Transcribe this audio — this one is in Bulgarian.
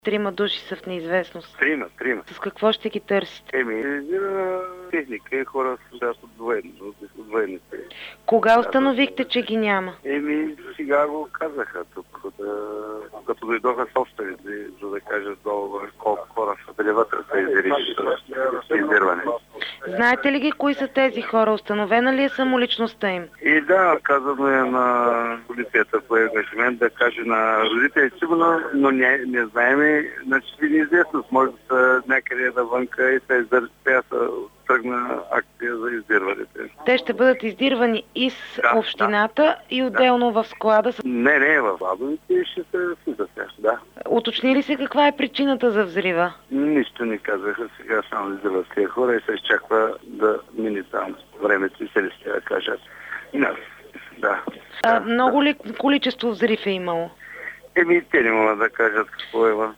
Трима души са в неизвестност. Трима. С какво ще ги търсите? Техника и хора с част от военните. Кога установихте, че ги няма? Сега го казаха тук, като дойдоха собственици, за да кажат долу колко хора са били вътре за издирване. Знаете ли ги кои са тези хора? Установена ли е самоличността им? И да, казано е на полицията по ангажимент да каже на родителите сигурно, но не знаем, значи неизвестност. Може да са някъде навънка и те са тръгна акция за издирването. Те ще бъдат издирвани из общината и отделно в склада? Не, в складовете ще се слизат, да. Уточни ли се каква е причината за взрива? Нищо не казаха, сега само издирват тези хора и се изчаква да мине там времето и се ли ще да кажат. Много ли количество взрив е имало? Те не могат да кажат какво е.